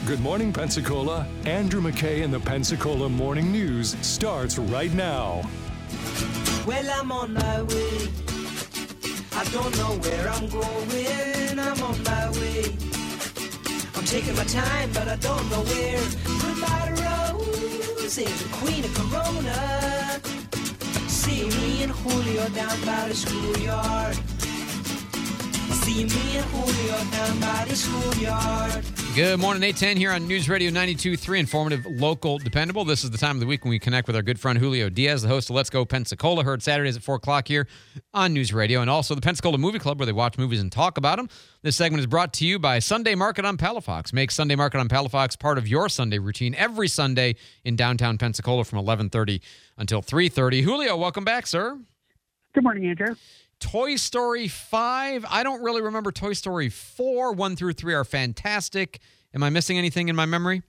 Good Morning Pensacola. Andrew McKay and the Pensacola Morning News starts right now. Well, I'm on my way. I don't know where I'm going. I'm on my way. I'm taking my time, but I don't know where. Goodbye to Rose, the queen of Corona. See me and Julio down by the schoolyard. See me and Julio down by the schoolyard. Good morning, 810 here on News Radio 92.3, informative, local, dependable. This is the time of the week when we connect with our good friend Julio Diaz, the host of Let's Go Pensacola, heard Saturdays at 4 o'clock here on News Radio, and also the Pensacola Movie Club, where they watch movies and talk about them. This segment is brought to you by Sunday Market on Palafox. Make Sunday Market on Palafox part of your Sunday routine every Sunday in downtown Pensacola from 11:30 until 3:30. Julio, welcome back, sir. Good morning, Andrew. Toy Story 5. I don't really remember Toy Story 4. 1 through 3 are fantastic. Am I missing anything in my memory?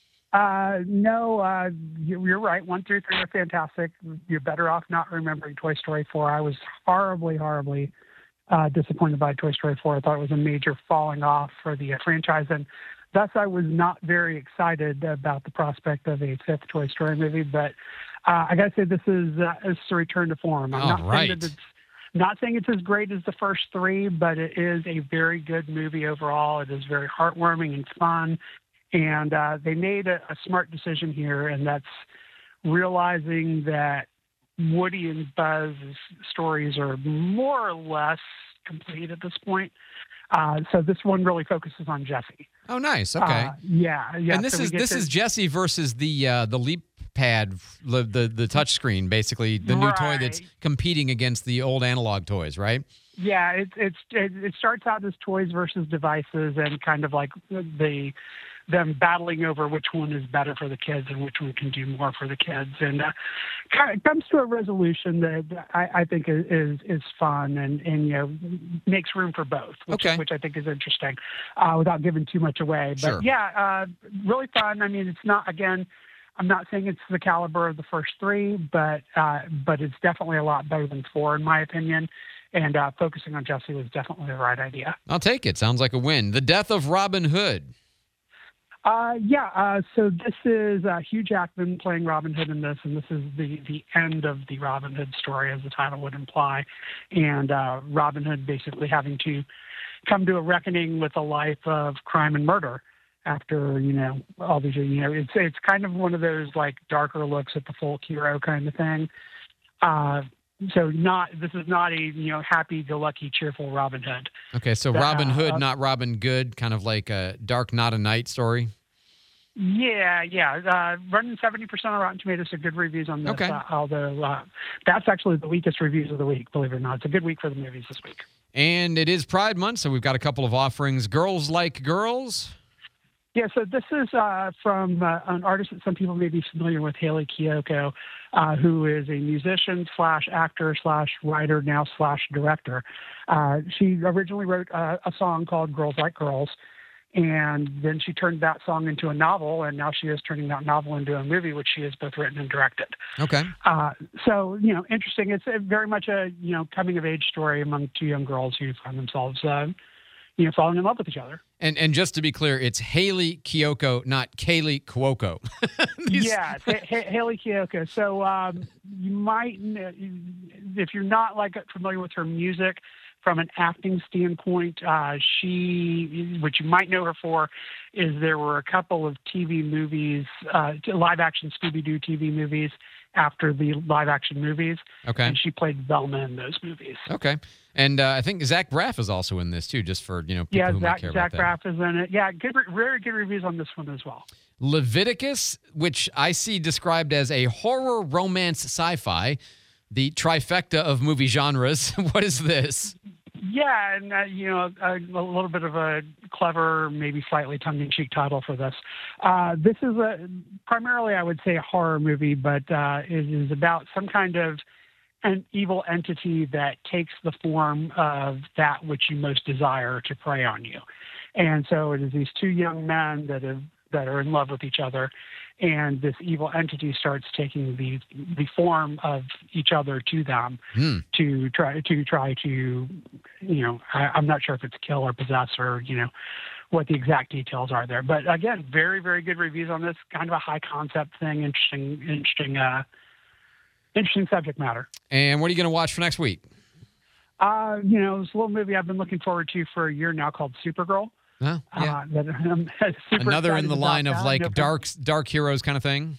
No, you're right. 1 through 3 are fantastic. You're better off not remembering Toy Story 4. I was horribly disappointed by Toy Story 4. I thought it was a major falling off for the franchise, and thus I was not very excited about the prospect of a fifth Toy Story movie. But I got to say, this is a return to form. Not saying it's as great as the first three, but it is a very good movie overall. It is very heartwarming and fun. And they made a smart decision here, and that's realizing that Woody and Buzz's stories are more or less complete at this point. So this one really focuses on Jessie. Oh, nice. Okay. Yeah. And this is Jessie versus the Leap Pad, the touch screen, basically the new toy that's competing against the old analog toys, right? Yeah, it starts out as toys versus devices, and kind of like them battling over which one is better for the kids and which one can do more for the kids, and it comes to a resolution that I think is fun and makes room for both, which I think is interesting, without giving too much away. But sure. Yeah, really fun. I mean, it's not, again, I'm not saying it's the caliber of the first three, but it's definitely a lot better than 4, in my opinion. And focusing on Jessie was definitely the right idea. I'll take it. Sounds like a win. The death of Robin Hood. So this is Hugh Jackman playing Robin Hood in this, and this is the end of the Robin Hood story, as the title would imply. And Robin Hood basically having to come to a reckoning with a life of crime and murder after, all these years. It's kind of one of those like darker looks at the folk hero kind of thing. So this is not a happy-go-lucky, cheerful Robin Hood. Okay, so Robin Hood, not Robin Good, kind of like a Dark Not a Night story. Yeah. Running 70% on Rotten Tomatoes, so good reviews on this. Okay. Although that's actually the weakest reviews of the week, believe it or not. It's a good week for the movies this week. And it is Pride Month, so we've got a couple of offerings. Girls Like Girls. Yeah, so this is from an artist that some people may be familiar with, Hayley Kiyoko, who is a musician / actor / writer now / director. She originally wrote a song called Girls Like Girls, and then she turned that song into a novel, and now she is turning that novel into a movie, which she has both written and directed. Okay. So, interesting. It's very much a, coming-of-age story among two young girls who find themselves falling in love with each other. And just to be clear, it's Hayley Kiyoko, not Kaylee Cuoco. Yeah, Hayley Kiyoko. So you might, if you're not familiar with her music from an acting standpoint, what you might know her for is there were a couple of TV movies, live-action Scooby-Doo TV movies after the live-action movies. Okay. And she played Velma in those movies. Okay. And I think Zach Braff is also in this, too, just for, people who might care about that. Zach Braff is in it. Yeah, very good reviews on this one as well. Leviticus, which I see described as a horror, romance, sci-fi, the trifecta of movie genres. What is this? Yeah, and a little bit of a clever, maybe slightly tongue-in-cheek title for this. This is primarily, I would say, a horror movie, but it is about some kind of an evil entity that takes the form of that which you most desire to prey on you. And so it is these two young men that have that are in love with each other, and this evil entity starts taking the form of each other to them to try to, I'm not sure if it's kill or possess or, what the exact details are there. But again, very, very good reviews on this. Kind of a high concept thing. Interesting subject matter. And what are you going to watch for next week? This little movie I've been looking forward to for a year now called Supergirl. Oh, yeah. Another in the line of like dark heroes kind of thing.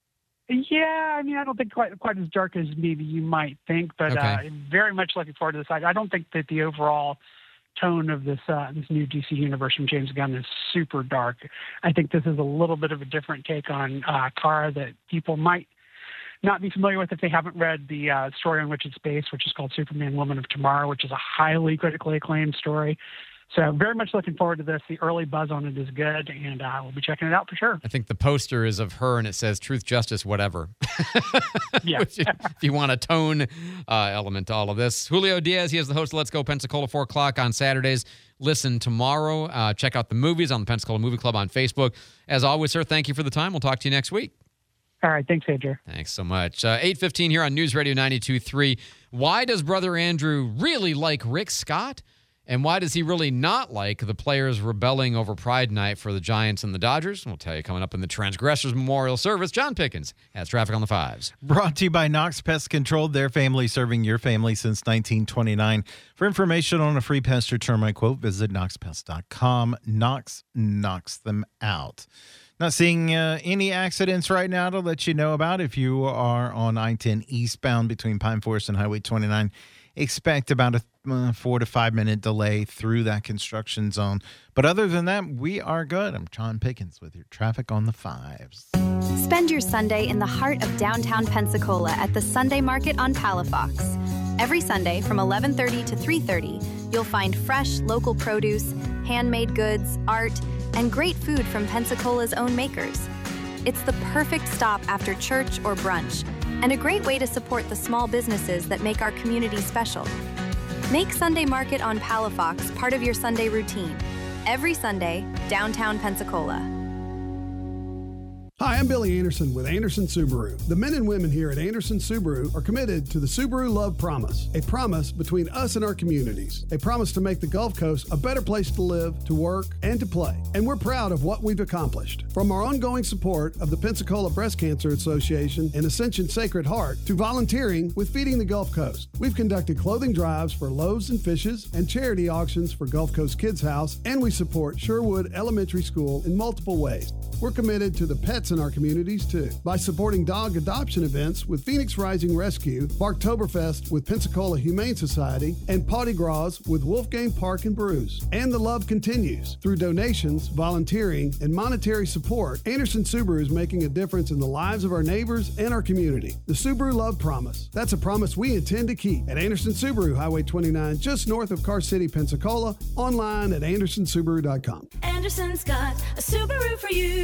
Yeah, I mean, I don't think quite as dark as maybe you might think, but very much looking forward to this. I don't think that the overall tone of this new DC universe from James Gunn is super dark. I think this is a little bit of a different take on Kara that people might not be familiar with if they haven't read the story on which it's based, which is called Superman Woman of Tomorrow, which is a highly critically acclaimed story. So very much looking forward to this. The early buzz on it is good, and we'll be checking it out for sure. I think the poster is of her, and it says truth, justice, whatever. Yeah. If you want a tone element to all of this. Julio Diaz, he is the host of Let's Go Pensacola, 4 o'clock on Saturdays. Listen tomorrow. Check out the movies on the Pensacola Movie Club on Facebook. As always, sir, thank you for the time. We'll talk to you next week. All right. Thanks, Andrew. Thanks so much. 8:15 here on News Radio 92.3. Why does Brother Andrew really like Rick Scott? And why does he really not like the players rebelling over Pride Night for the Giants and the Dodgers? We'll tell you coming up in the Transgressors Memorial Service. John Pickens has traffic on the 5s. Brought to you by Knox Pest Control, their family serving your family since 1929. For information on a free pest or termite quote, visit knoxpest.com. Knox knocks them out. Not seeing any accidents right now to let you know about. If you are on I-10 eastbound between Pine Forest and Highway 29, expect about a 4 to 5 minute delay through that construction zone. But other than that, we are good. I'm John Pickens with your traffic on the 5s. Spend your Sunday in the heart of downtown Pensacola at the Sunday Market on Palafox. Every Sunday from 11:30 to 3:30, you'll find fresh local produce, handmade goods, art, and great food from Pensacola's own makers. It's the perfect stop after church or brunch, and a great way to support the small businesses that make our community special. Make Sunday Market on Palafox part of your Sunday routine. Every Sunday, downtown Pensacola. Hi, I'm Billy Anderson with Anderson Subaru. The men and women here at Anderson Subaru are committed to the Subaru Love Promise, a promise between us and our communities, a promise to make the Gulf Coast a better place to live, to work, and to play. And we're proud of what we've accomplished. From our ongoing support of the Pensacola Breast Cancer Association and Ascension Sacred Heart to volunteering with Feeding the Gulf Coast, we've conducted clothing drives for Loaves and Fishes and charity auctions for Gulf Coast Kids House, and we support Sherwood Elementary School in multiple ways. We're committed to the pets in our communities, too, by supporting dog adoption events with Phoenix Rising Rescue, Barktoberfest with Pensacola Humane Society, and Potty Gras with Wolfgang Park and Brews. And the love continues. Through donations, volunteering, and monetary support, Anderson Subaru is making a difference in the lives of our neighbors and our community. The Subaru Love Promise. That's a promise we intend to keep at Anderson Subaru, Highway 29, just north of Car City, Pensacola, online at andersonsubaru.com. Anderson's got a Subaru for you.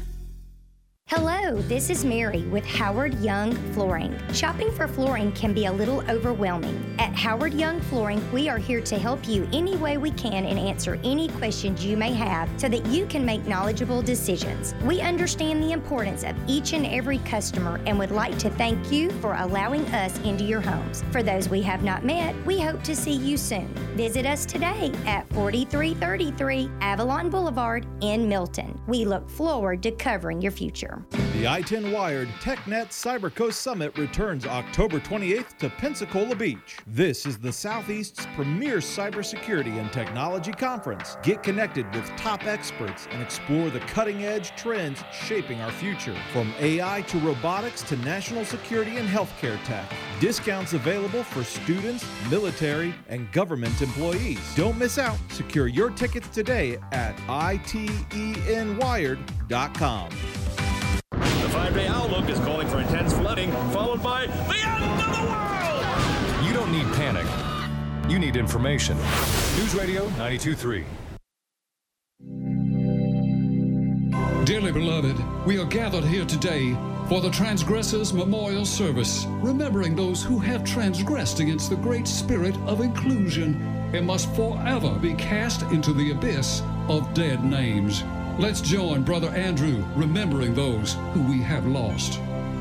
Hello, this is Mary with Howard Young Flooring. Shopping for flooring can be a little overwhelming. At Howard Young Flooring, we are here to help you any way we can and answer any questions you may have so that you can make knowledgeable decisions. We understand the importance of each and every customer and would like to thank you for allowing us into your homes. For those we have not met, we hope to see you soon. Visit us today at 4333 Avalon Boulevard in Milton. We look forward to covering your future. The I-10 Wired TechNet CyberCoast Summit returns October 28th to Pensacola Beach. This is the Southeast's premier cybersecurity and technology conference. Get connected with top experts and explore the cutting-edge trends shaping our future. From AI to robotics to national security and healthcare tech. Discounts available for students, military, and government employees. Don't miss out. Secure your tickets today at itenwired.com. The 5-day outlook is calling for intense flooding, followed by the end of the world! You don't need panic. You need information. News Radio 92.3. Dearly beloved, we are gathered here today for the Transgressors Memorial Service, remembering those who have transgressed against the great spirit of inclusion and must forever be cast into the abyss of dead names. Let's join Brother Andrew remembering those who we have lost.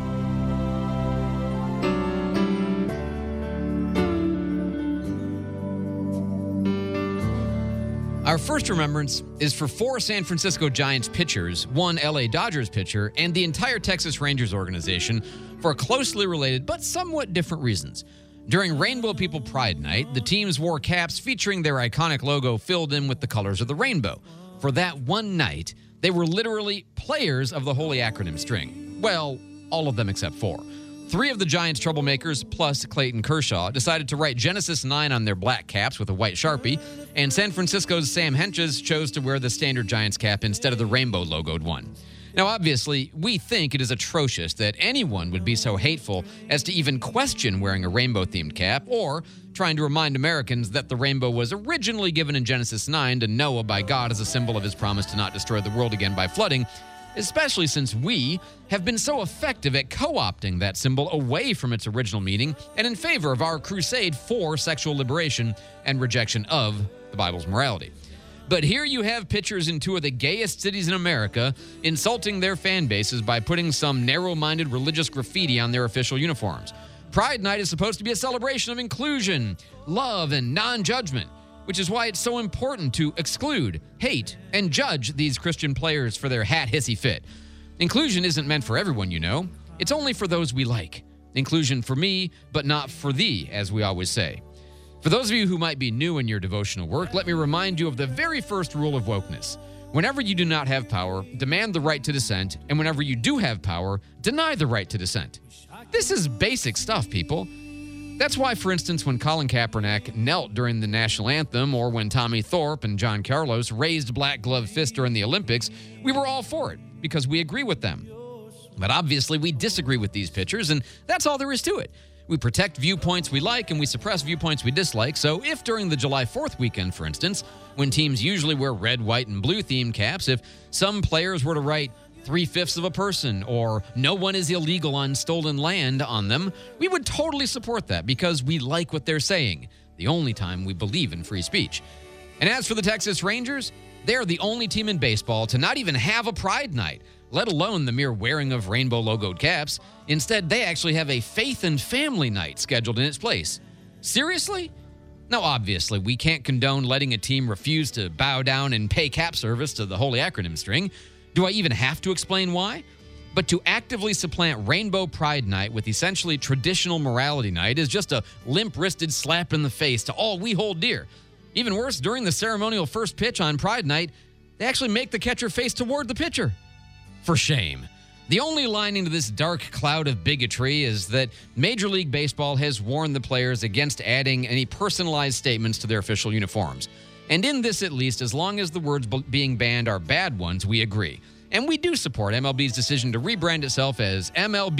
Our first remembrance is for 4 San Francisco Giants pitchers, 1 LA Dodgers pitcher, and the entire Texas Rangers organization for closely related but somewhat different reasons. During Rainbow People Pride Night, the teams wore caps featuring their iconic logo filled in with the colors of the rainbow. For that one night, they were literally players of the holy acronym string. Well, all of them except 4. 3 of the Giants' troublemakers, plus Clayton Kershaw, decided to write Genesis 9 on their black caps with a white Sharpie, and San Francisco's Sam Hentges chose to wear the standard Giants cap instead of the rainbow-logoed one. Now, obviously, we think it is atrocious that anyone would be so hateful as to even question wearing a rainbow-themed cap or trying to remind Americans that the rainbow was originally given in Genesis 9 to Noah by God as a symbol of his promise to not destroy the world again by flooding, especially since we have been so effective at co-opting that symbol away from its original meaning and in favor of our crusade for sexual liberation and rejection of the Bible's morality. But here you have pitchers in 2 of the gayest cities in America insulting their fan bases by putting some narrow-minded religious graffiti on their official uniforms. Pride Night is supposed to be a celebration of inclusion, love, and non-judgment, which is why it's so important to exclude, hate, and judge these Christian players for their hat-hissy fit. Inclusion isn't meant for everyone, you know. It's only for those we like. Inclusion for me, but not for thee, as we always say. For those of you who might be new in your devotional work, let me remind you of the very first rule of wokeness. Whenever you do not have power, demand the right to dissent, and whenever you do have power, deny the right to dissent. This is basic stuff, people. That's why, for instance, when Colin Kaepernick knelt during the national anthem or when Tommy Thorpe and John Carlos raised black glove fists during the Olympics, we were all for it because we agree with them. But obviously, we disagree with these pitchers, and that's all there is to it. We protect viewpoints we like and we suppress viewpoints we dislike. So if during the July 4th weekend, for instance, when teams usually wear red, white, and blue themed caps, if some players were to write 3/5 of a person or no one is illegal on stolen land on them, we would totally support that because we like what they're saying, the only time we believe in free speech. And as for the Texas Rangers, they're the only team in baseball to not even have a Pride Night, let alone the mere wearing of rainbow-logoed caps. Instead, they actually have a Faith and Family Night scheduled in its place. Seriously? Now, obviously, we can't condone letting a team refuse to bow down and pay cap service to the holy acronym string. Do I even have to explain why? But to actively supplant Rainbow Pride Night with essentially traditional morality night is just a limp-wristed slap in the face to all we hold dear. Even worse, during the ceremonial first pitch on Pride Night, they actually make the catcher face toward the pitcher. For shame. The only lining to this dark cloud of bigotry is that Major League Baseball has warned the players against adding any personalized statements to their official uniforms. And in this, at least, as long as the words being banned are bad ones, we agree. And we do support MLB's decision to rebrand itself as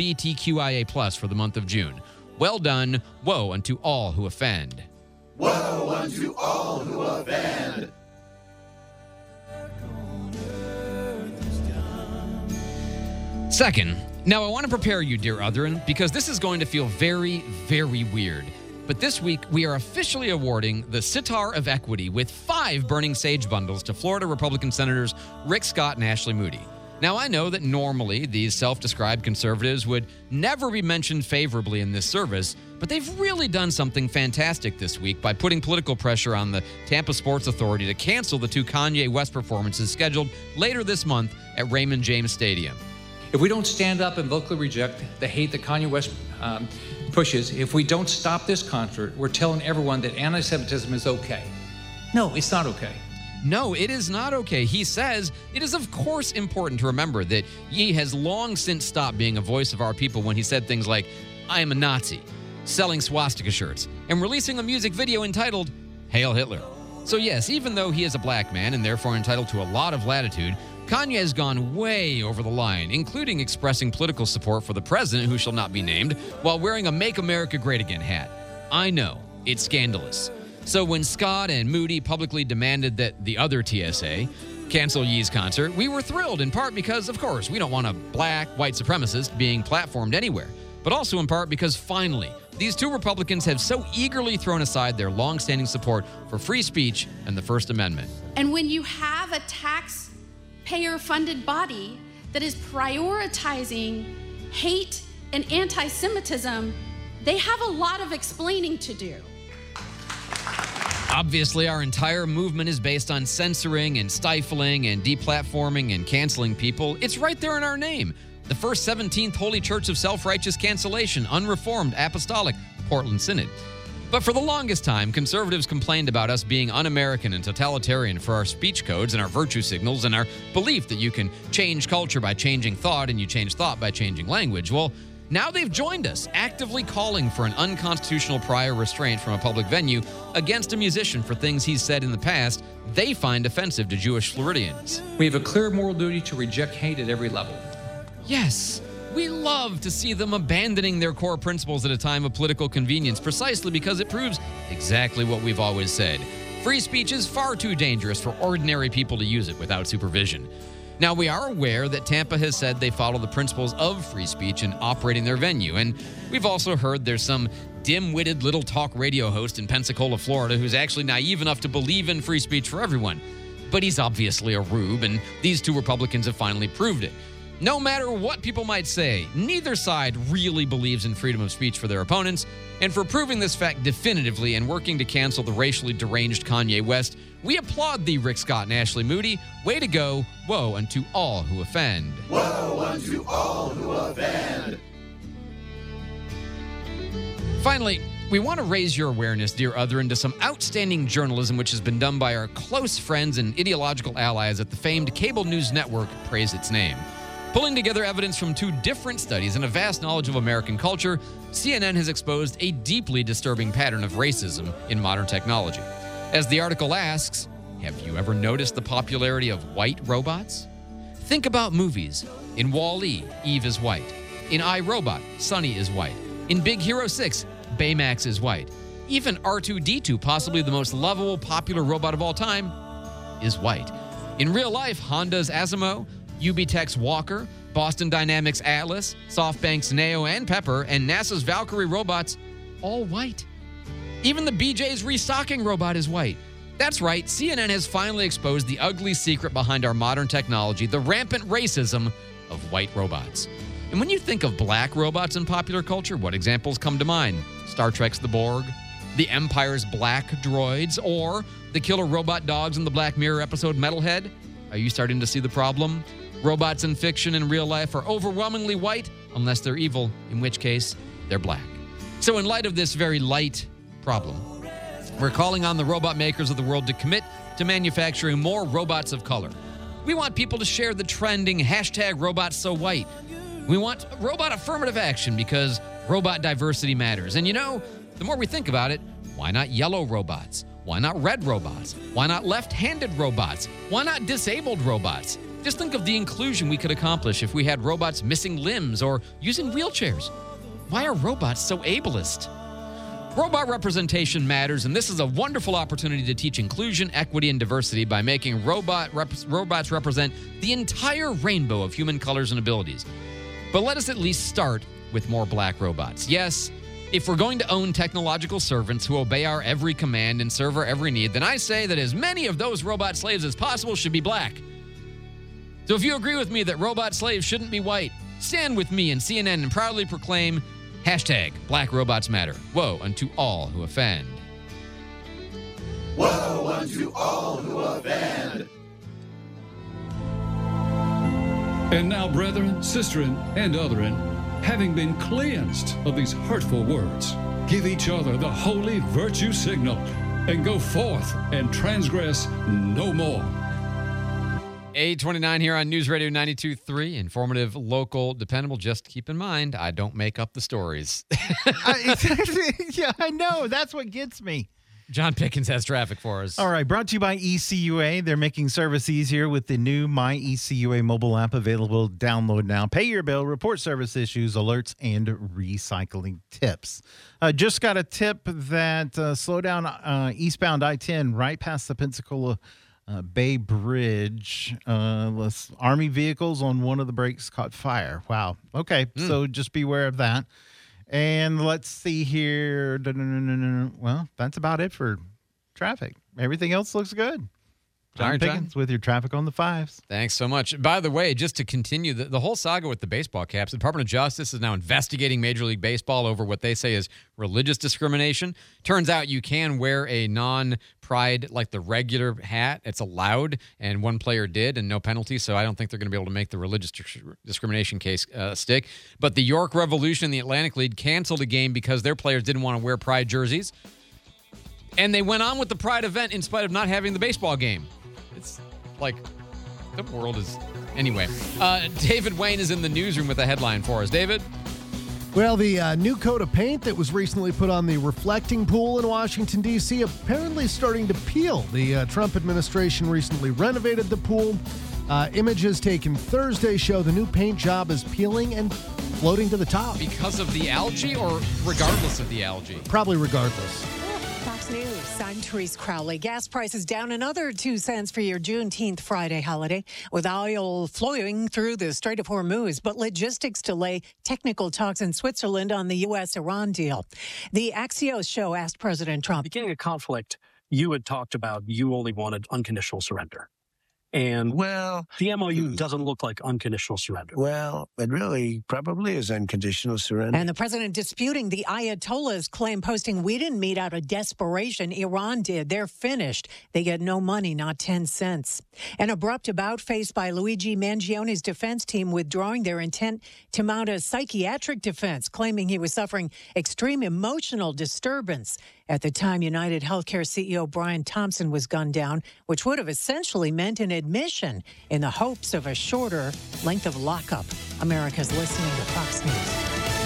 MLBTQIA+ for the month of June. Well done. Woe unto all who offend. Woe unto all who offend. Second, now I want to prepare you, dear Otherin, because this is going to feel very, very weird. But this week, we are officially awarding the Sitar of Equity with 5 Burning Sage bundles to Florida Republican Senators Rick Scott and Ashley Moody. Now, I know that normally these self-described conservatives would never be mentioned favorably in this service, but they've really done something fantastic this week by putting political pressure on the Tampa Sports Authority to cancel the 2 Kanye West performances scheduled later this month at Raymond James Stadium. If we don't stand up and vocally reject the hate that Kanye West pushes, if we don't stop this concert, we're telling everyone that anti-Semitism is okay. No, it's not okay. No, it is not okay. He says it is, of course, important to remember that Ye has long since stopped being a voice of our people when he said things like, I am a Nazi, selling swastika shirts, and releasing a music video entitled, Hail Hitler. So yes, even though he is a black man and therefore entitled to a lot of latitude, Kanye has gone way over the line, including expressing political support for the president, who shall not be named, while wearing a Make America Great Again hat. I know, it's scandalous. So when Scott and Moody publicly demanded that the other TSA cancel Ye's concert, we were thrilled, in part because, of course, we don't want a black, white supremacist being platformed anywhere, but also in part because, finally, these 2 Republicans have so eagerly thrown aside their long-standing support for free speech and the First Amendment. And when you have a taxpayer taxpayer-funded body that is prioritizing hate and anti-Semitism, they have a lot of explaining to do. Obviously, our entire movement is based on censoring and stifling and deplatforming and canceling people. It's right there in our name. The First 17th Holy Church of Self-Righteous Cancellation, Unreformed, Apostolic, Portland Synod. But for the longest time, conservatives complained about us being un-American and totalitarian for our speech codes and our virtue signals and our belief that you can change culture by changing thought and you change thought by changing language. Well, now they've joined us, actively calling for an unconstitutional prior restraint from a public venue against a musician for things he's said in the past they find offensive to Jewish Floridians. We have a clear moral duty to reject hate at every level. Yes, we love to see them abandoning their core principles at a time of political convenience, precisely because it proves exactly what we've always said. Free speech is far too dangerous for ordinary people to use it without supervision. Now, we are aware that Tampa has said they follow the principles of free speech in operating their venue, and we've also heard there's some dim-witted little talk radio host in Pensacola, Florida, who's actually naive enough to believe in free speech for everyone. But he's obviously a rube, and these two Republicans have finally proved it. No matter what people might say, neither side really believes in freedom of speech for their opponents, and for proving this fact definitively and working to cancel the racially deranged Kanye West, we applaud thee, Rick Scott and Ashley Moody. Way to go. Woe unto all who offend. Woe unto all who offend. Finally, we want to raise your awareness, dear other, into some outstanding journalism which has been done by our close friends and ideological allies at the famed cable news network Praise Its Name. Pulling together evidence from two different studies and a vast knowledge of American culture, CNN has exposed a deeply disturbing pattern of racism in modern technology. As the article asks, have you ever noticed the popularity of white robots? Think about movies. In Wall-E, Eve is white. In iRobot, Sonny is white. In Big Hero 6, Baymax is white. Even R2-D2, possibly the most lovable, popular robot of all time, is white. In real life, Honda's Asimo, UBTech's Walker, Boston Dynamics Atlas, SoftBank's Neo and Pepper, and NASA's Valkyrie robots, all white. Even the BJ's restocking robot is white. That's right, CNN has finally exposed the ugly secret behind our modern technology, the rampant racism of white robots. And when you think of black robots in popular culture, what examples come to mind? Star Trek's The Borg, The Empire's black droids, or the killer robot dogs in the Black Mirror episode Metalhead? Are you starting to see the problem? Robots in fiction and real life are overwhelmingly white, unless they're evil, in which case they're black. So in light of this very light problem, we're calling on the robot makers of the world to commit to manufacturing more robots of color. We want people to share the trending #RobotsSoWhite. We want robot affirmative action because robot diversity matters. And you know, the more we think about it, why not yellow robots? Why not red robots? Why not left-handed robots? Why not disabled robots? Just think of the inclusion we could accomplish if we had robots missing limbs or using wheelchairs. Why are robots so ableist? Robot representation matters, and this is a wonderful opportunity to teach inclusion, equity, and diversity by making robots represent the entire rainbow of human colors and abilities. But let us at least start with more black robots. Yes, if we're going to own technological servants who obey our every command and serve our every need, then I say that as many of those robot slaves as possible should be black. So if you agree with me that robot slaves shouldn't be white, stand with me and CNN and proudly proclaim #BlackRobotsMatter. Woe unto all who offend. Woe unto all who offend. And now, brethren, sisterin, and otherin, having been cleansed of these hurtful words, give each other the holy virtue signal, and go forth and transgress no more. 829 here on News Radio 92.3. Informative, local, dependable. Just keep in mind, I don't make up the stories. Yeah, I know. That's what gets me. John Pickens has traffic for us. All right, brought to you by ECUA. They're making service easier with the new My ECUA mobile app available. Download now. Pay your bill, report service issues, alerts, and recycling tips. Just got a tip that slow down eastbound I-10 right past the Pensacola Bay Bridge. Army vehicles on one of the brakes caught fire. Wow. Okay, so just beware of that. And let's see here. Well, that's about it for traffic. Everything else looks good. John Pickens with your traffic on the 5s. Thanks so much. By the way, just to continue the whole saga with the baseball caps, the Department of Justice is now investigating Major League Baseball over what they say is religious discrimination. Turns out you can wear a non-pride, like the regular hat. It's allowed, and one player did, and no penalty, so I don't think they're going to be able to make the religious discrimination case stick. But the York Revolution and the Atlantic League canceled a game because their players didn't want to wear pride jerseys, and they went on with the pride event in spite of not having the baseball game. It's like the world is... Anyway, David Wayne is in the newsroom with a headline for us. David? Well, the new coat of paint that was recently put on the reflecting pool in Washington, D.C. apparently starting to peel. The Trump administration recently renovated the pool. Images taken Thursday show the new paint job is peeling and floating to the top. Because of the algae or regardless of the algae? Probably regardless. Fox News, I'm Therese Crowley. Gas prices down another 2 cents for your Juneteenth Friday holiday, with oil flowing through the Strait of Hormuz, but logistics delay technical talks in Switzerland on the U.S.-Iran deal. The Axios show asked President Trump. Beginning a conflict, you had talked about you only wanted unconditional surrender. And, well, the MOU doesn't look like unconditional surrender. Well, it really probably is unconditional surrender. And the president disputing the Ayatollah's claim, posting, "We didn't meet out of desperation. Iran did. They're finished. They get no money, not 10 cents. An abrupt about-face by Luigi Mangione's defense team withdrawing their intent to mount a psychiatric defense, claiming he was suffering extreme emotional disturbance at the time United Healthcare CEO Brian Thompson was gunned down, which would have essentially meant an admission in the hopes of a shorter length of lockup. America's listening to Fox News.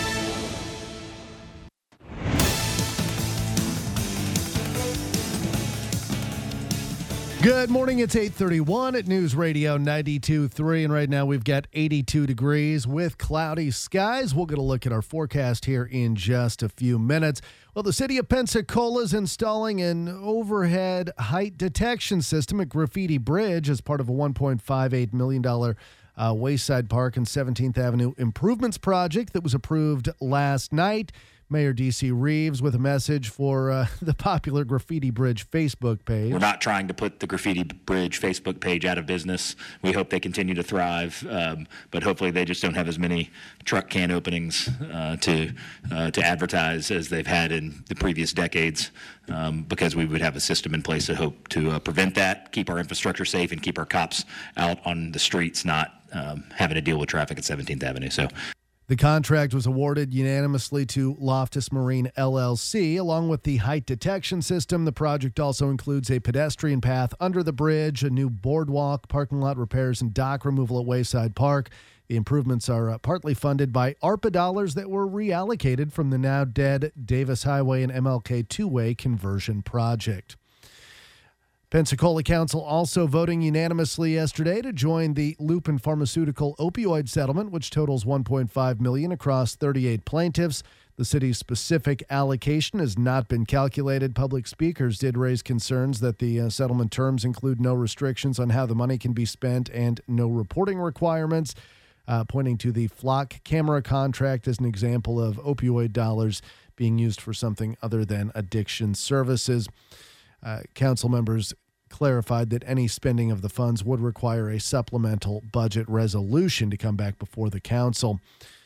Good morning. It's 8:31 at News Radio 92.3, and right now we've got 82 degrees with cloudy skies. We'll get a look at our forecast here in just a few minutes. Well, the city of Pensacola is installing an overhead height detection system at Graffiti Bridge as part of a $1.58 million Wayside Park and 17th Avenue improvements project that was approved last night. Mayor D.C. Reeves with a message for the popular Graffiti Bridge Facebook page. We're not trying to put the Graffiti Bridge Facebook page out of business. We hope they continue to thrive, but hopefully they just don't have as many truck can openings to advertise as they've had in the previous decades, because we would have a system in place to hope to prevent that, keep our infrastructure safe, and keep our cops out on the streets, not having to deal with traffic at 17th Avenue. So. The contract was awarded unanimously to Loftus Marine LLC. Along with the height detection system, the project also includes a pedestrian path under the bridge, a new boardwalk, parking lot repairs, and dock removal at Wayside Park. The improvements are partly funded by ARPA dollars that were reallocated from the now dead Davis Highway and MLK Two-Way conversion project. Pensacola Council also voting unanimously yesterday to join the Lupin Pharmaceutical opioid settlement, which totals $1.5 million across 38 plaintiffs. The city's specific allocation has not been calculated. Public speakers did raise concerns that the settlement terms include no restrictions on how the money can be spent and no reporting requirements, pointing to the Flock camera contract as an example of opioid dollars being used for something other than addiction services. Council members clarified that any spending of the funds would require a supplemental budget resolution to come back before the council.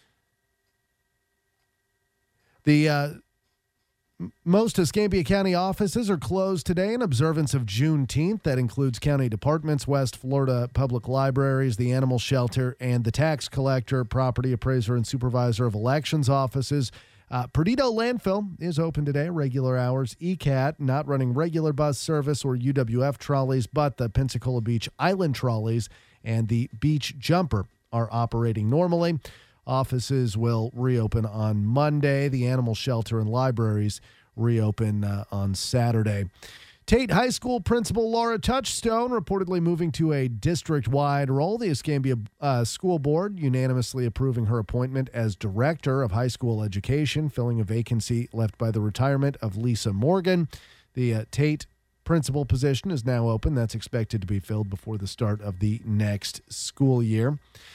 The most Escambia County offices are closed today in observance of Juneteenth. That includes county departments, West Florida Public Libraries, the Animal Shelter, and the tax collector, property appraiser, and supervisor of elections offices. Perdido Landfill is open today, regular hours. ECAT not running regular bus service or UWF trolleys, but the Pensacola Beach Island trolleys and the Beach Jumper are operating normally. Offices will reopen on Monday. The Animal Shelter and libraries reopen on Saturday. Tate High School principal Laura Touchstone reportedly moving to a district-wide role. The Escambia School Board unanimously approving her appointment as director of high school education, filling a vacancy left by the retirement of Lisa Morgan. The Tate principal position is now open. That's expected to be filled before the start of the next school year.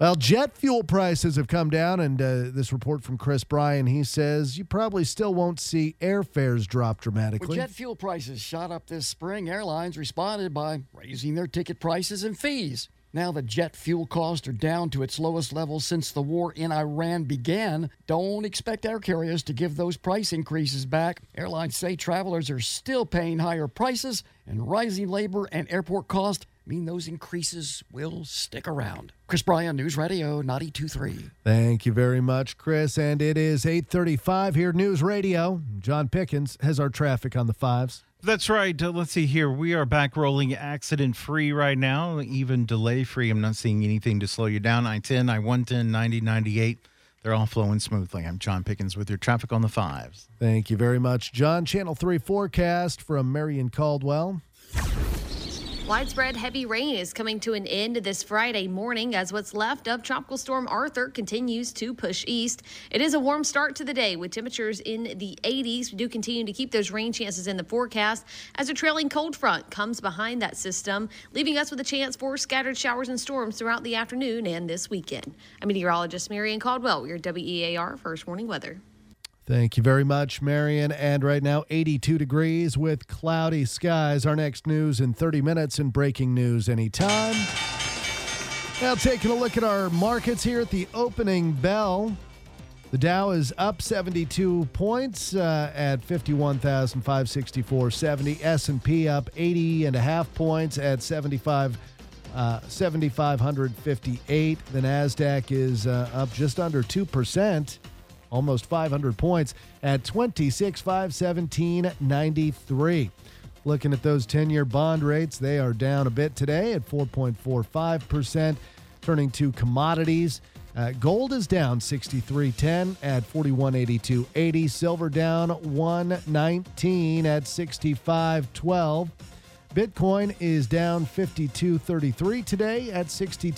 Well, jet fuel prices have come down, and this report from Chris Bryan, he says you probably still won't see airfares drop dramatically. When jet fuel prices shot up this spring, airlines responded by raising their ticket prices and fees. Now that jet fuel costs are down to its lowest level since the war in Iran began, don't expect air carriers to give those price increases back. Airlines say travelers are still paying higher prices, and rising labor and airport costs mean those increases will stick around. Chris Bryan, News Radio 92.3. Thank you very much, Chris. And it is 8:35 here, News Radio. John Pickens has our traffic on the fives. That's right. Let's see here. We are back rolling accident-free right now, even delay-free. I'm not seeing anything to slow you down. I-10, I-110, 90, 98. They're all flowing smoothly. I'm John Pickens with your traffic on the fives. Thank you very much, John. Channel 3 forecast from Marion Caldwell. Widespread heavy rain is coming to an end this Friday morning as what's left of Tropical Storm Arthur continues to push east. It is a warm start to the day with temperatures in the 80s. We do continue to keep those rain chances in the forecast as a trailing cold front comes behind that system, leaving us with a chance for scattered showers and storms throughout the afternoon and this weekend. I'm meteorologist Marion Caldwell with your WEAR First Warning Weather. Thank you very much, Marion. And right now, 82 degrees with cloudy skies. Our next news in 30 minutes and breaking news anytime. Now, taking a look at our markets here at the opening bell. The Dow is up 72 points at 51,564.70. S&P up 80.5 points at 7,558. The NASDAQ is up just under 2%. Almost 500 points at 26,517.93. Looking at those 10-year bond rates, they are down a bit today at 4.45%. Turning to commodities, gold is down 63.10 at 41.8280. Silver down 119 at 65.12. Bitcoin is down 52.33 today at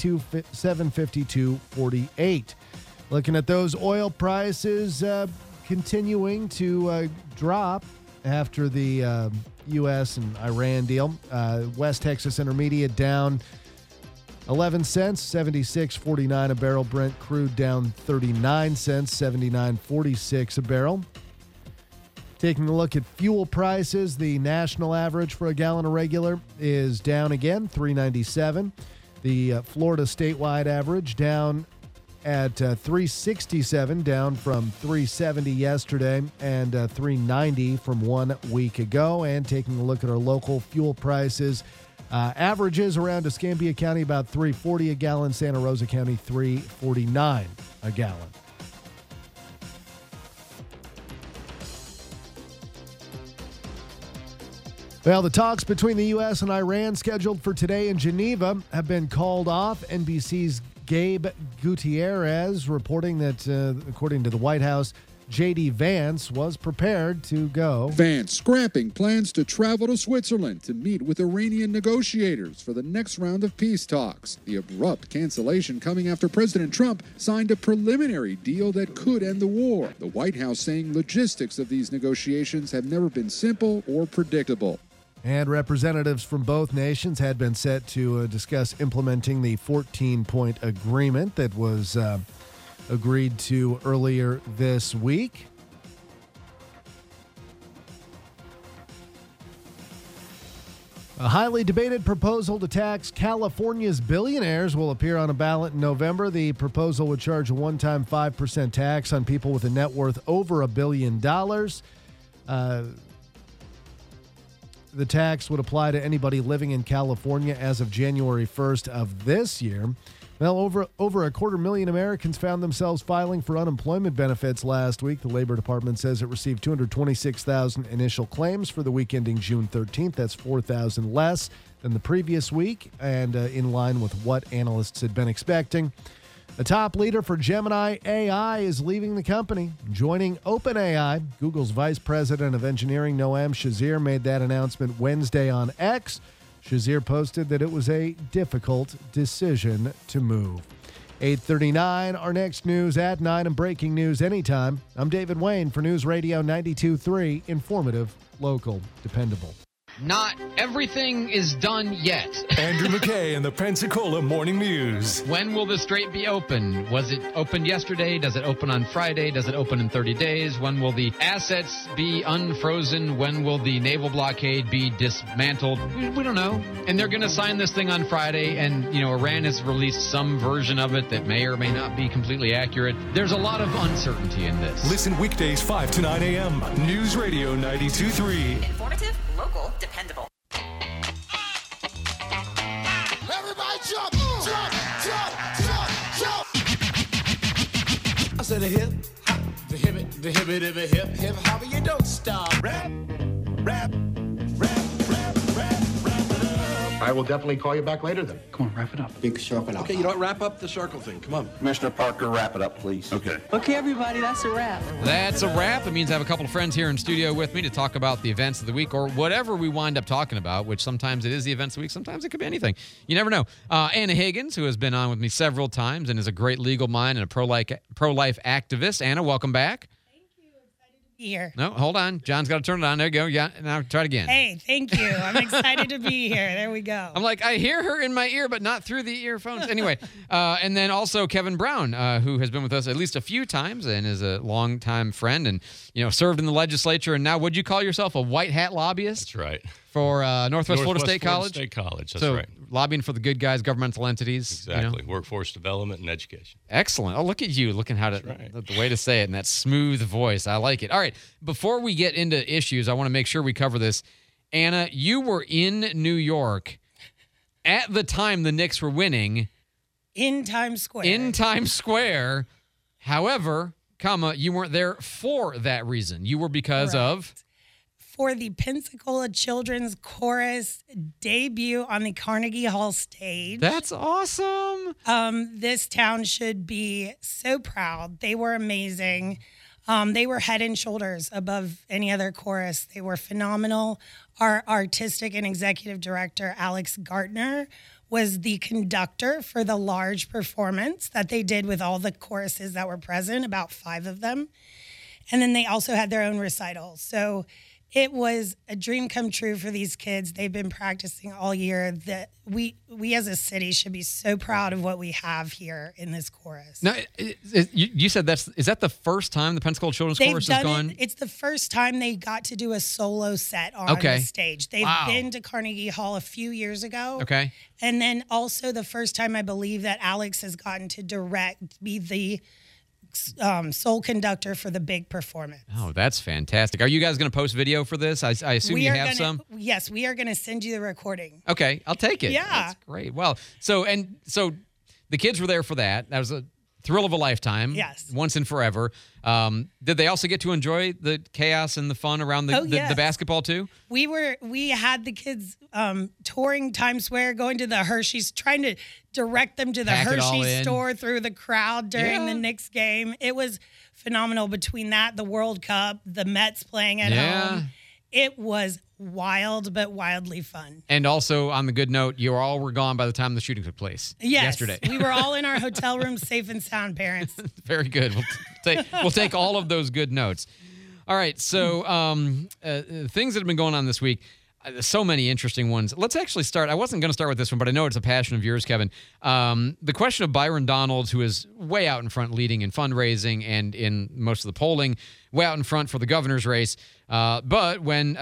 752.48. Looking at those oil prices continuing to drop after the U.S. and Iran deal. West Texas Intermediate down 11 cents, 76.49 a barrel. Brent crude down 39 cents, 79.46 a barrel. Taking a look at fuel prices, the national average for a gallon of regular is down again, $3.97. The Florida statewide average down at $3.67, down from $3.70 yesterday and $3.90 from 1 week ago. And taking a look at our local fuel prices, averages around Escambia County about $3.40 a gallon, Santa Rosa County $3.49 a gallon. Well, the talks between the U.S. and Iran scheduled for today in Geneva have been called off. NBC's Gabe Gutierrez reporting that, according to the White House, J.D. Vance was prepared to go. Vance scrapping plans to travel to Switzerland to meet with Iranian negotiators for the next round of peace talks. The abrupt cancellation coming after President Trump signed a preliminary deal that could end the war. The White House saying logistics of these negotiations have never been simple or predictable. And representatives from both nations had been set to discuss implementing the 14-point agreement that was agreed to earlier this week. A highly debated proposal to tax California's billionaires will appear on a ballot in November. The proposal would charge a one-time 5% tax on people with a net worth over $1 billion. The tax would apply to anybody living in California as of January 1st of this year. Well, over 250,000 Americans found themselves filing for unemployment benefits last week. The Labor Department says it received 226,000 initial claims for the week ending June 13th. That's 4,000 less than the previous week and in line with what analysts had been expecting. A top leader for Gemini AI is leaving the company, joining OpenAI. Google's Vice President of Engineering, Noam Shazir, made that announcement Wednesday on X. Shazir posted that it was a difficult decision to move. 8:39, our next news at 9 and breaking news anytime. I'm David Wayne for News Radio 92.3, informative, local, dependable. Not everything is done yet. Andrew McKay and the Pensacola Morning News. When will the strait be open? Was it opened yesterday? Does it open on Friday? Does it open in 30 days? When will the assets be unfrozen? When will the naval blockade be dismantled? We don't know. And they're going to sign this thing on Friday, and, Iran has released some version of it that may or may not be completely accurate. There's a lot of uncertainty in this. Listen weekdays 5 to 9 a.m. News Radio 92.3. Informative, local, dependable. Everybody jump, jump, jump, jump, jump. I said the hip, hop, the hip, the hip, hip, hip, hop, you don't stop. Rap, rap, rap, rap, rap, rap it up. I will definitely call you back later then. Come on, wrap it up. Big sharpen up. Okay, you know what? Wrap up the circle thing. Come on. Commissioner Parker, wrap it up, please. Okay. Okay, everybody, that's a wrap. That's a wrap. It means I have a couple of friends here in studio with me to talk about the events of the week or whatever we wind up talking about, which sometimes it is the events of the week. Sometimes it could be anything. You never know. Anna Higgins, who has been on with me several times and is a great legal mind and a pro-life activist. Anna, welcome back. Here. No, hold on. John's got to turn it on. There you go. Yeah, now try it again. Hey, thank you. I'm excited to be here. There we go. I'm like, I hear her in my ear, but not through the earphones. Anyway, and then also Kevin Brown, who has been with us at least a few times and is a longtime friend and, served in the legislature. And now, would you call yourself a white hat lobbyist? That's right. For Northwest Florida State College? State College, that's so, right. Lobbying for the good guys, governmental entities. Exactly. Workforce development and education. Excellent. Oh, look at you. Looking how to, the way to say it in that smooth voice. I like it. All right. Before we get into issues, I want to make sure we cover this. Anna, you were in New York at the time the Knicks were winning. In Times Square. However, you weren't there for that reason. You were because of... For the Pensacola Children's Chorus debut on the Carnegie Hall stage. That's awesome. This town should be so proud. They were amazing. They were head and shoulders above any other chorus. They were phenomenal. Our artistic and executive director, Alex Gartner, was the conductor for the large performance that they did with all the choruses that were present, about 5 of them. And then they also had their own recital. So it was a dream come true for these kids. They've been practicing all year. That we as a city should be so proud of what we have here in this chorus. Now, you said is that the first time the Pensacola Children's Chorus has gone? It's the first time they got to do a solo set on the stage. They've been to Carnegie Hall a few years ago. Okay. And then also the first time I believe that Alex has gotten to be the sole conductor for the big performance. Oh, that's fantastic. Are you guys going to post video for this? I assume you have some? Yes, we are going to send you the recording. Okay, I'll take it. Yeah. That's great. Well, so the kids were there for that. That was a thrill of a lifetime. Yes. Once and forever. Did they also get to enjoy the chaos and the fun around the basketball too? We had the kids touring Times Square, going to the Hershey's, trying to direct them to the Hershey store through the crowd during the Knicks game. It was phenomenal. Between that, the World Cup, the Mets playing at home. It was wild, but wildly fun. And also, on the good note, you all were gone by the time the shooting took place yesterday. We were all in our hotel room, safe and sound, parents. Very good. We'll take all of those good notes. All right, so things that have been going on this week. So many interesting ones. Let's actually start. I wasn't going to start with this one, but I know it's a passion of yours, Kevin. The question of Byron Donalds, who is way out in front leading in fundraising and in most of the polling, way out in front for the governor's race. But when,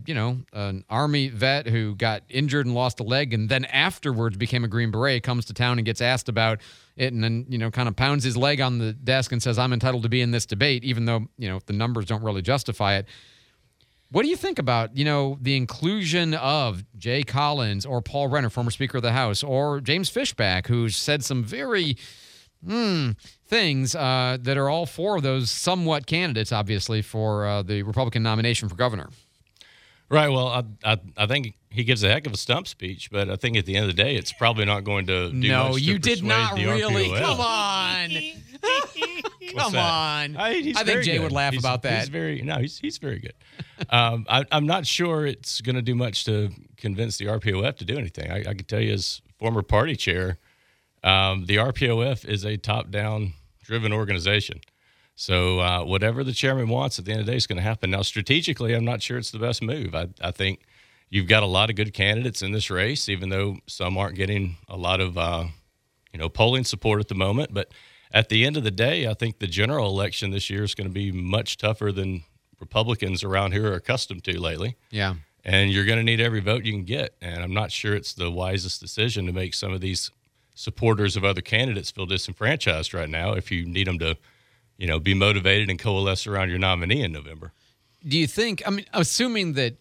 an Army vet who got injured and lost a leg and then afterwards became a Green Beret comes to town and gets asked about it and then, kind of pounds his leg on the desk and says, I'm entitled to be in this debate, even though, the numbers don't really justify it. What do you think about, the inclusion of Jay Collins or Paul Renner, former Speaker of the House, or James Fishback, who's said some very things that are all 4 of those somewhat candidates, obviously, for the Republican nomination for governor? Right. Well, I think he gives a heck of a stump speech, but I think at the end of the day, it's probably not going to do much to you did not the really. RPOF. Come on. Come on. I think Jay would laugh about that. He's very good. I'm not sure it's going to do much to convince the RPOF to do anything. I can tell you as former party chair, the RPOF is a top-down driven organization. So whatever the chairman wants at the end of the day is going to happen. Now, strategically, I'm not sure it's the best move. I think you've got a lot of good candidates in this race, even though some aren't getting a lot of polling support at the moment. But at the end of the day, I think the general election this year is going to be much tougher than Republicans around here are accustomed to lately. Yeah. And you're going to need every vote you can get. And I'm not sure it's the wisest decision to make some of these supporters of other candidates feel disenfranchised right now if you need them to, be motivated and coalesce around your nominee in November. Do you think, assuming that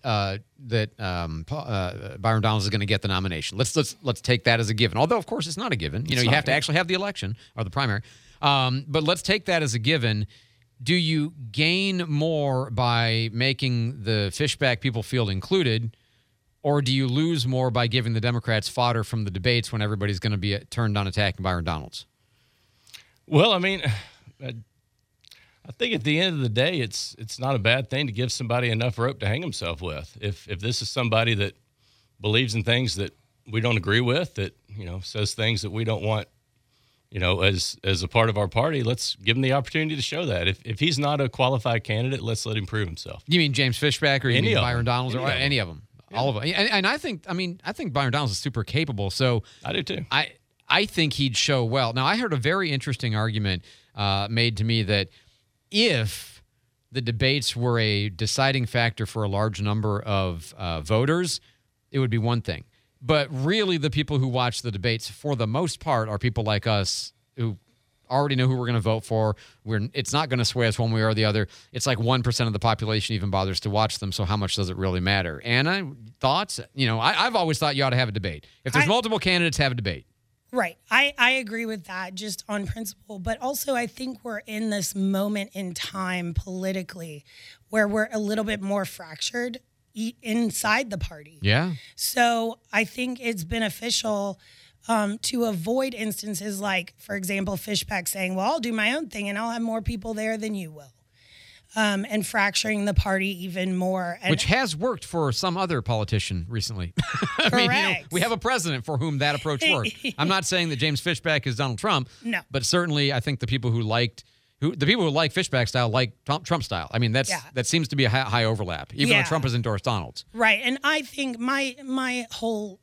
Byron Donalds is going to get the nomination, let's take that as a given. Although, of course, it's not a given. You have to actually have the election or the primary. But let's take that as a given. Do you gain more by making the Fishback people feel included, or do you lose more by giving the Democrats fodder from the debates when everybody's going to be turned on attacking Byron Donalds? Well, I think at the end of the day, it's not a bad thing to give somebody enough rope to hang himself with. If this is somebody that believes in things that we don't agree with, that says things that we don't want, as a part of our party, let's give him the opportunity to show that. If he's not a qualified candidate, let's let him prove himself. You mean James Fishback, or you mean Byron Donalds, or any of them? Yeah. All of them. And I think Byron Donalds is super capable. So I do too. I think he'd show well. Now, I heard a very interesting argument made to me that if the debates were a deciding factor for a large number of voters, it would be one thing. But really, the people who watch the debates, for the most part, are people like us who already know who we're going to vote for. It's not going to sway us one way or the other. It's like 1% of the population even bothers to watch them, so how much does it really matter? Anna, thoughts? I've always thought you ought to have a debate. If there's multiple candidates, have a debate. Right. I agree with that just on principle. But also, I think we're in this moment in time politically where we're a little bit more fractured inside the party. Yeah. So I think it's beneficial to avoid instances like, for example, Fishback saying, well, I'll do my own thing and I'll have more people there than you will. And fracturing the party even more. Which has worked for some other politician recently. Correct. We have a president for whom that approach worked. I'm not saying that James Fishback is Donald Trump. No. But certainly I think the people who like Fishback style like Trump style. That seems to be a high overlap, even though Trump has endorsed Donalds. Right. And I think my whole,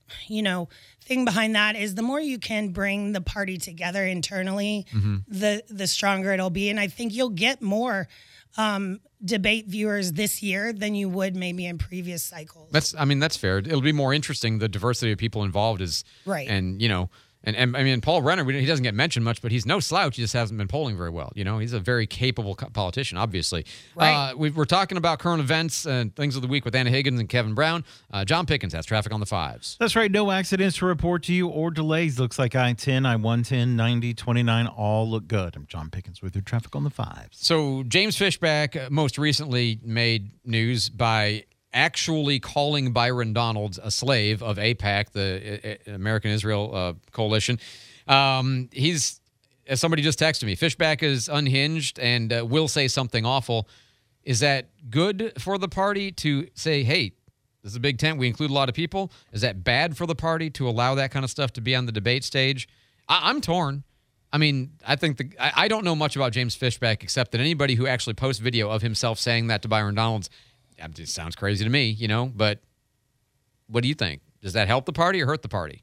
thing behind that is the more you can bring the party together internally, the stronger it'll be. And I think you'll get more debate viewers this year than you would maybe in previous cycles. That's fair. It'll be more interesting. The diversity of people involved is right. And Paul Renner, he doesn't get mentioned much, but he's no slouch. He just hasn't been polling very well. He's a very capable politician, obviously. Right. We're talking about current events and things of the week with Anna Higgins and Kevin Brown. John Pickens has traffic on the 5s. That's right. No accidents to report to you or delays. Looks like I-10, I-110, 90, 29 all look good. I'm John Pickens with your traffic on the 5s. So James Fishback most recently made news by actually calling Byron Donalds a slave of AIPAC, the American Israel Coalition. He's, as somebody just texted me, Fishback is unhinged and will say something awful. Is that good for the party to say, hey, this is a big tent, we include a lot of people? Is that bad for the party to allow that kind of stuff to be on the debate stage? I'm torn. I think I don't know much about James Fishback except that anybody who actually posts video of himself saying that to Byron Donalds, it just sounds crazy to me, but what do you think? Does that help the party or hurt the party?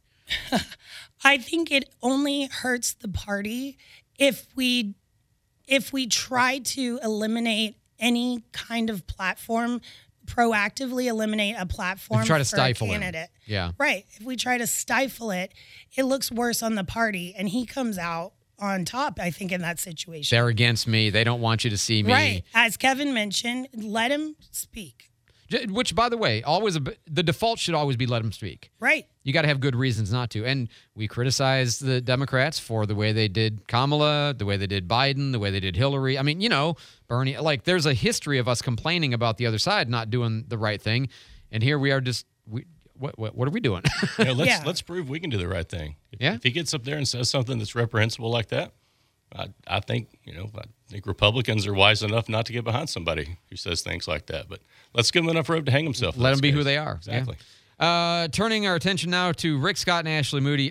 I think it only hurts the party if we try to eliminate any kind of platform, proactively eliminate a platform try to for stifle a candidate. Yeah. Right. If we try to stifle it, it looks worse on the party, and he comes out on top, I think, in that situation. They're against me. They don't want you to see me. Right. As Kevin mentioned, let him speak. Which, by the way, the default should always be let him speak. Right. You got to have good reasons not to. And we criticize the Democrats for the way they did Kamala, the way they did Biden, the way they did Hillary. Bernie. There's a history of us complaining about the other side not doing the right thing. And here we are what are we doing? Let's prove we can do the right thing. If he gets up there and says something that's reprehensible like that, I think Republicans are wise enough not to get behind somebody who says things like that. But let's give him enough rope to hang himself. Let them be who they are. Exactly. Yeah. Turning our attention now to Rick Scott and Ashley Moody.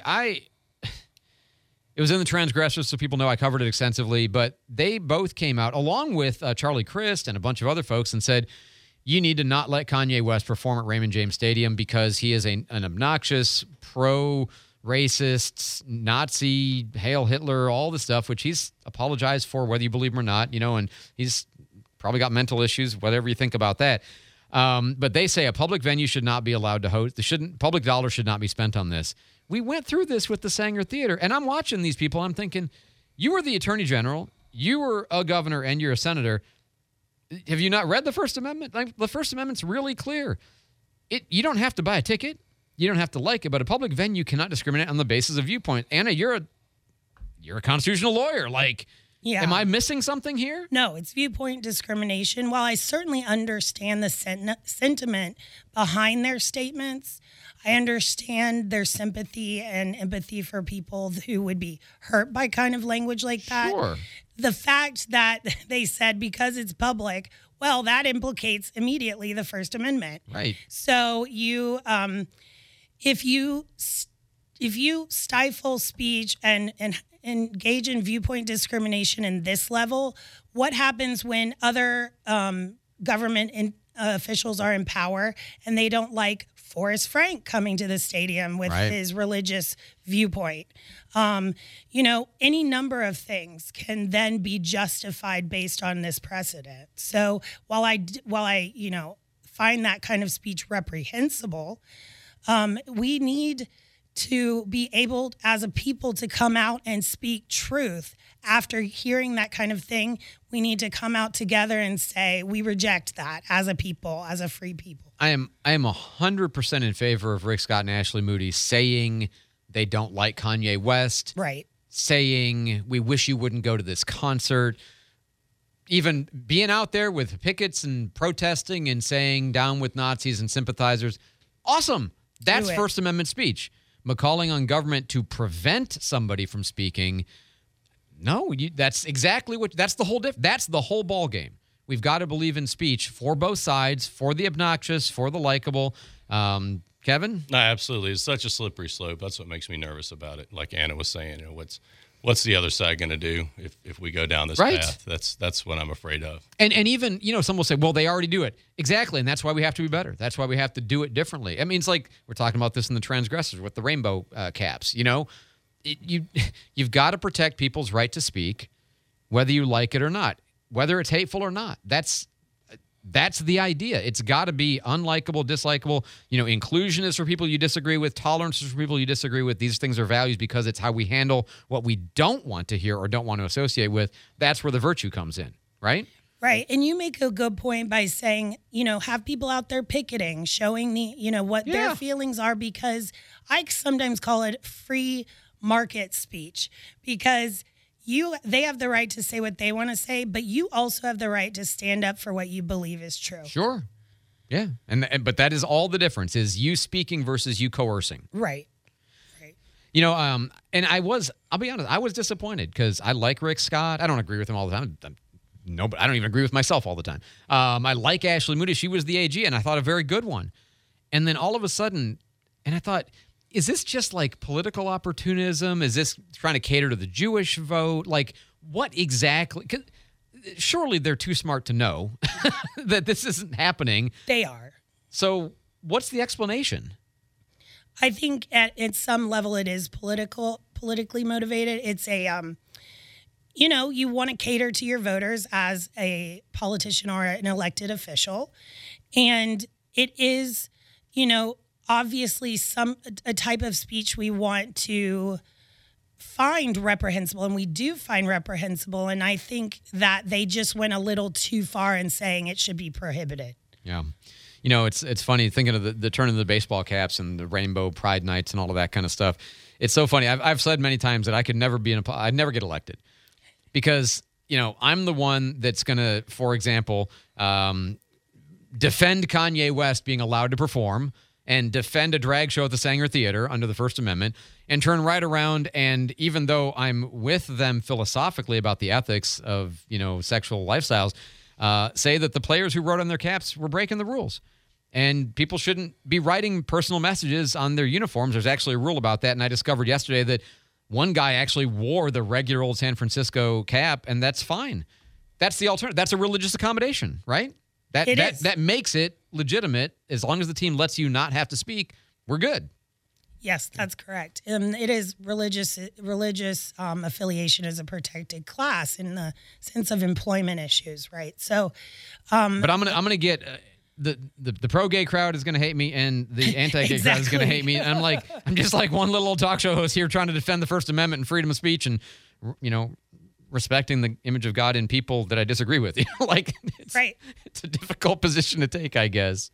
It was in the Transgressors, so people know I covered it extensively, but they both came out, along with Charlie Crist and a bunch of other folks, and said, you need to not let Kanye West perform at Raymond James Stadium because he is an obnoxious, pro-racist, Nazi, Hail Hitler, all the stuff, which he's apologized for, whether you believe him or not, and he's probably got mental issues, whatever you think about that. But they say a public venue should not be allowed to host. Public dollars should not be spent on this. We went through this with the Sanger Theater, and I'm watching these people. I'm thinking, you were the Attorney General, you were a governor, and you're a senator. Have you not read the First Amendment? Like, the First Amendment's really clear. You don't have to buy a ticket. You don't have to like it, but a public venue cannot discriminate on the basis of viewpoint. Anna, you're a constitutional lawyer. Like, yeah. Am I missing something here? No, it's viewpoint discrimination. While I certainly understand the sentiment behind their statements, I understand their sympathy and empathy for people who would be hurt by kind of language like that. Sure. The fact that they said because it's public, well, that implicates immediately the First Amendment. Right. So if you stifle speech and engage in viewpoint discrimination in this level, what happens when other government officials are in power and they don't like Forrest Frank coming to the stadium with his religious viewpoint? Any number of things can then be justified based on this precedent. So while I find that kind of speech reprehensible, we need to be able as a people to come out and speak truth. After hearing that kind of thing, we need to come out together and say we reject that as a people, as a free people. I am 100% in favor of Rick Scott and Ashley Moody saying they don't like Kanye West. Right. Saying we wish you wouldn't go to this concert. Even being out there with pickets and protesting and saying down with Nazis and sympathizers. Awesome. That's First Amendment speech. Calling on government to prevent somebody from speaking. No, that's exactly that's the whole ball game. We've got to believe in speech for both sides, for the obnoxious, for the likable. Kevin? No, absolutely. It's such a slippery slope. That's what makes me nervous about it. Like Anna was saying, what's the other side going to do if we go down this path? That's what I'm afraid of. And even, some will say, well, they already do it. Exactly, and that's why we have to be better. That's why we have to do it differently. I mean, it's like we're talking about this in the transgressors with the rainbow caps. You've got to protect people's right to speak, whether you like it or not, whether it's hateful or not. That's the idea. It's got to be unlikable, dislikable. Inclusion is for people you disagree with. Tolerance is for people you disagree with. These things are values because it's how we handle what we don't want to hear or don't want to associate with. That's where the virtue comes in, right? Right. And you make a good point by saying, have people out there picketing, showing what their feelings are, because I sometimes call it free market speech, because they have the right to say what they want to say, but you also have the right to stand up for what you believe is true. Sure. Yeah. But that is all the difference, is you speaking versus you coercing. Right. And I'll be honest, I was disappointed because I like Rick Scott. I don't agree with him all the time. No, but I don't even agree with myself all the time. I like Ashley Moody. She was the AG, and I thought a very good one. And then all of a sudden, and I thought, is this just like political opportunism? Is this trying to cater to the Jewish vote? Like, what exactly? 'Cause surely they're too smart to know that this isn't happening. They are. So what's the explanation? I think at some level it is politically motivated. It's a, you want to cater to your voters as a politician or an elected official. And it is, obviously a type of speech we want to find reprehensible, and we do find reprehensible. And I think that they just went a little too far in saying it should be prohibited. Yeah. It's funny thinking of the turn of the baseball caps and the rainbow pride nights and all of that kind of stuff. It's so funny. I've said many times that I could never I'd never get elected because, I'm the one that's going to, for example, defend Kanye West being allowed to perform and defend a drag show at the Sanger Theater under the First Amendment, and turn right around and, even though I'm with them philosophically about the ethics of, sexual lifestyles, say that the players who wrote on their caps were breaking the rules. And people shouldn't be writing personal messages on their uniforms. There's actually a rule about that, and I discovered yesterday that one guy actually wore the regular old San Francisco cap, and that's fine. That's the alternative. That's a religious accommodation, right? That makes it legitimate. As long as the team lets you not have to speak, we're good. Yes, that's correct. It is religious affiliation is a protected class in the sense of employment issues, right? So, but I'm gonna get the pro gay crowd is gonna hate me, and the anti gay crowd is gonna hate me. And I'm just like one little old talk show host here trying to defend the First Amendment and freedom of speech, and respecting the image of God in people that I disagree with. It's a difficult position to take, I guess.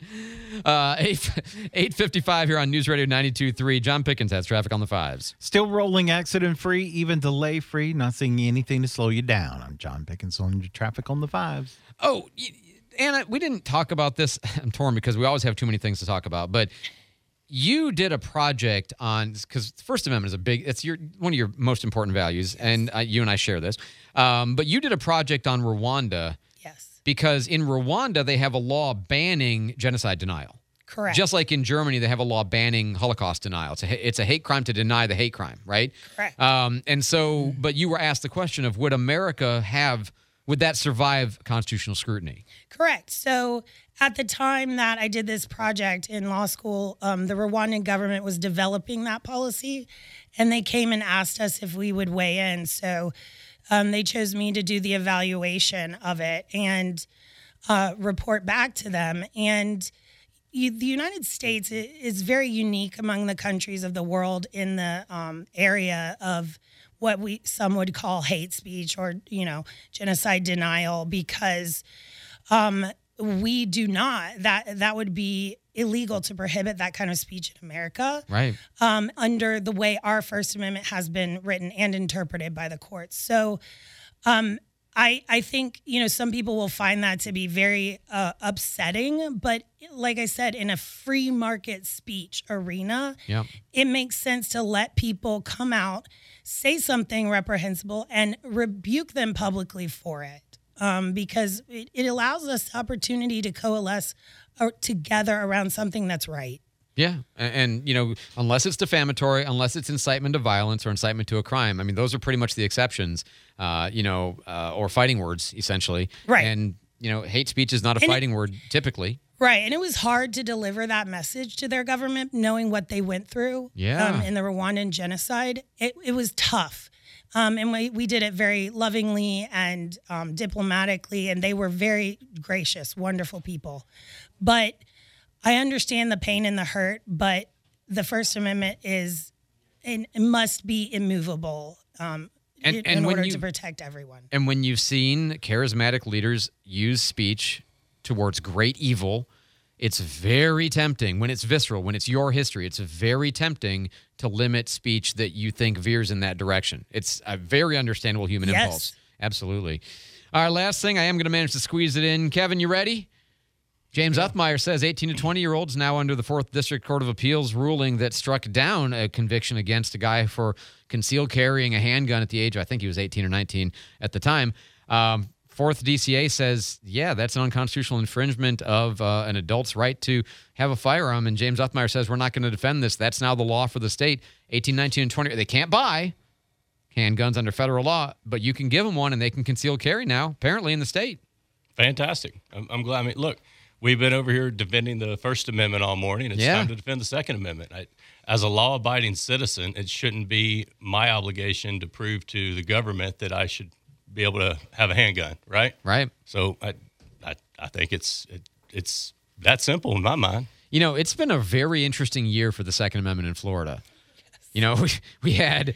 8:55 here on News Radio 92.3. John Pickens has traffic on the fives. Still rolling accident-free, even delay-free. Not seeing anything to slow you down. I'm John Pickens on your traffic on the fives. Oh, Anna, we didn't talk about this. I'm torn because we always have too many things to talk about, but you did a project on, because the First Amendment is it's one of your most important values, and you and I share this. But you did a project on Rwanda. Yes. Because in Rwanda, they have a law banning genocide denial. Correct. Just like in Germany, they have a law banning Holocaust denial. It's a hate crime to deny the hate crime, right? Correct. And so, but you were asked the question of would that survive constitutional scrutiny? Correct. So at the time that I did this project in law school, the Rwandan government was developing that policy, and they came and asked us if we would weigh in. So they chose me to do the evaluation of it and report back to them. And the United States is very unique among the countries of the world in the area of what some would call hate speech or, genocide denial, because we do not. That would be illegal to prohibit that kind of speech in America. Right. Under the way our First Amendment has been written and interpreted by the courts. So I think, some people will find that to be very upsetting. But like I said, in a free market speech arena, it makes sense to let people come out, say something reprehensible, and rebuke them publicly for it. Because it allows us the opportunity to coalesce together around something that's right. Yeah. And unless it's defamatory, unless it's incitement to violence or incitement to a crime, I mean, those are pretty much the exceptions, or fighting words, essentially. Right. And, hate speech is not a fighting word typically. Right. And it was hard to deliver that message to their government, knowing what they went through in the Rwandan genocide. It was tough. And we did it very lovingly and diplomatically, and they were very gracious, wonderful people. But I understand the pain and the hurt, but the First Amendment must be immovable in order to protect everyone. And when you've seen charismatic leaders use speech towards great evil, it's very tempting, when it's visceral, when it's your history, it's very tempting to limit speech that you think veers in that direction. It's a very understandable human impulse. Absolutely. All right, last thing, I am going to manage to squeeze it in. Kevin, you ready? James Uthmeyer says 18 to 20-year-olds now under the 4th District Court of Appeals ruling that struck down a conviction against a guy for concealed carrying a handgun at the age, I think he was 18 or 19 at the time. 4th DCA says, that's an unconstitutional infringement of an adult's right to have a firearm. And James Uthmeyer says, we're not going to defend this. That's now the law for the state. 18, 19, and 20. They can't buy handguns under federal law, but you can give them one and they can conceal carry now, apparently, in the state. Fantastic. I'm glad. I mean, look, we've been over here defending the First Amendment all morning. It's time to defend the Second Amendment. As a law-abiding citizen, it shouldn't be my obligation to prove to the government that I should be able to have a handgun, right? Right. So I think it's that simple in my mind. It's been a very interesting year for the Second Amendment in Florida. We had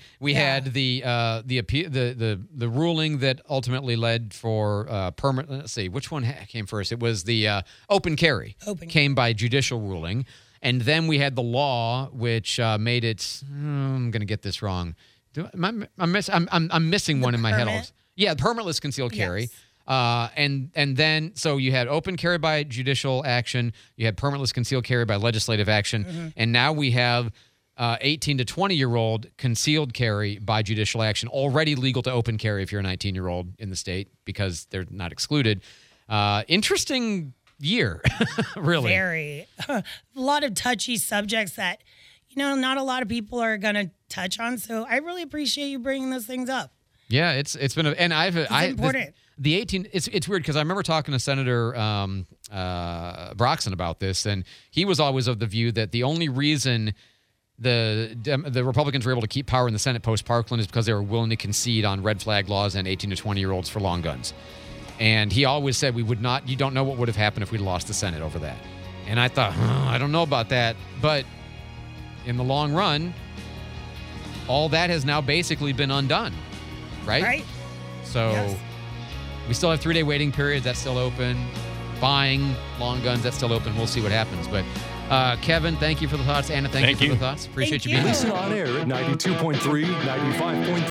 the ruling that ultimately led for permanent. Let's see, which one came first? It was the open carry. Came by judicial ruling, and then we had the law which made it. I'm going to get this wrong. I'm missing one in my head. Also. Yeah, permitless concealed carry. Yes. And then, so you had open carry by judicial action, you had permitless concealed carry by legislative action, and now we have 18 to 20-year-old concealed carry by judicial action, already legal to open carry if you're a 19-year-old in the state because they're not excluded. Interesting year, really. Very. A lot of touchy subjects that, not a lot of people are going to touch on, so I really appreciate you bringing those things up. Yeah, it's been important. The 18. It's weird because I remember talking to Senator Broxson about this, and he was always of the view that the only reason the Republicans were able to keep power in the Senate post-Parkland is because they were willing to concede on red flag laws and 18 to 20-year-olds for long guns. And he always said you don't know what would have happened if we'd lost the Senate over that. And I thought, I don't know about that. But in the long run, all that has now basically been undone, right? Right. So Yes. we still have 3-day waiting periods. That's still open. Buying long guns, that's still open. We'll see what happens. But Kevin, thank you for the thoughts. Anna, thank you for the thoughts. Appreciate you being here. Listen on air at 92.3, 95.3.